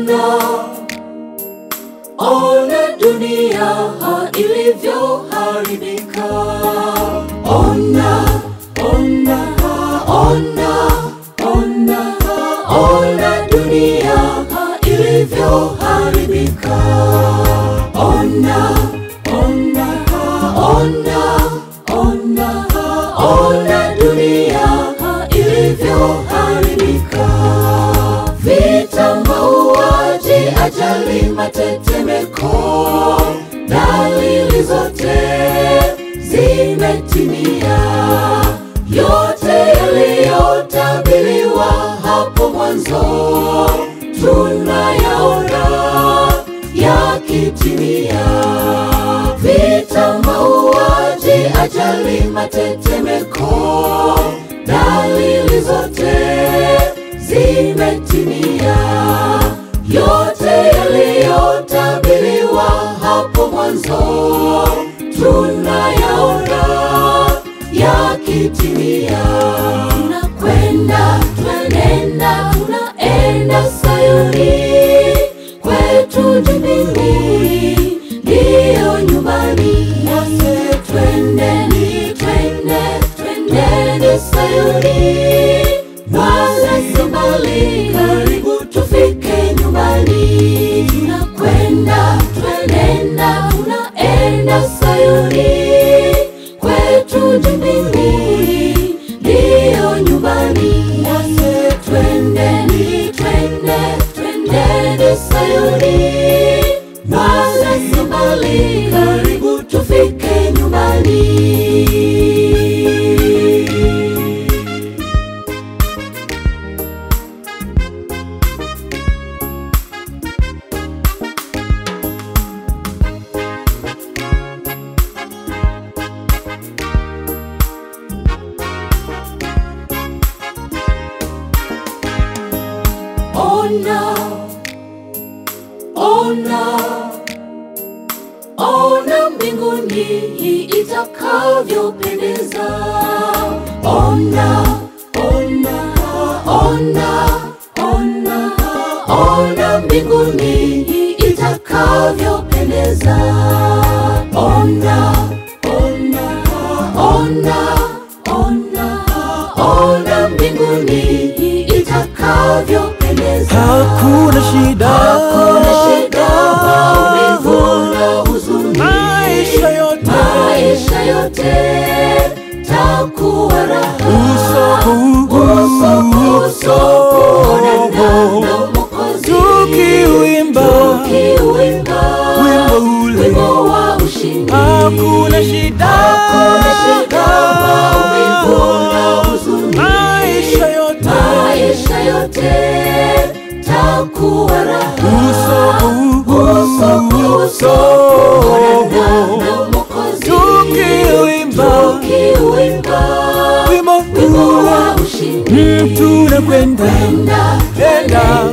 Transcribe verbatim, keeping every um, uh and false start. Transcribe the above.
Ona, ona dunia ilivyoharibika. Ona, ona, ona, ona, ona dunia ilivyoharibika. Ona, ona, ona, ona, ona dunia ilivyoharibika. Vita, mauaji, ajali, matetemeko, dalili zote zimetimia. Yote yaliyotabiriwa hapo mwanzo tunayaona yakitimia. Vita, mauaji, ajali, matetemeko, dalili zote zimetimia. Yote yaliyotabiriwa hapo mwanzo tunayaona yakitimia. Tunakwenda, twenenda, tunaenda Sayuni, kwetu mbinguni ndiyo nyumbani. Nasi twendeni, twende, twendeni Sayuni, wala si mbali, karibu tufike nyumbani. Tunakwenda, twenenda, tunaenda Sayuni, kwetu mbinguni ndiyo nyumbani. Nasi twendeni, twende, twendeni Sayuni, wala si mbali, karibu tufike nyumbani. Ona, ona, ona mbinguni itakavyopendeza. Ona, ona, ona, ona, ona mbinguni itakavyopendeza. Ona, ona, ona, ona, ona mbinguni itakavyopendeza. Hakuna shida, hakuna shida, maumivu na huzuni. Maisha yote, maisha yote takuwa raha. Uso kwa uso kuonana na Mwokozi, tukiuimba, tukiuimba wimbo ule, wimbo wa ushindi. hakuna shida, hakuna shida, maumivu na huzuni. Maisha yote, maisha yote takuwa raha. Uso uso uso kuonana na Mwokozi, tukiuimba, tukiuimba wimbo wa ushindi. Tunakwenda, twenda, twenda